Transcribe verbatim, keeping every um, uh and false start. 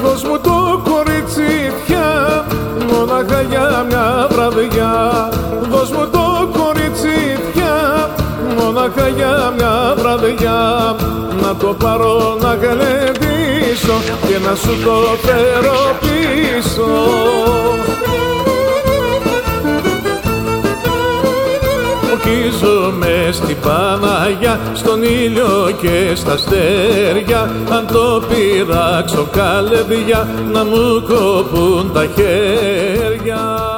Δώσ' μου το κορίτσι πια, μόναχα για μια βραδιά. Δώσ' μου το κορίτσι πια, μόναχα για μια βραδιά. Να το πάρω να γλεντήσω και να σου το φέρω πίσω. Ορκίζομαι στην Παναγιά, στον ήλιο και στα αστέρια. Αν το πειράξω καλεδιά, να μου κοπούν τα χέρια.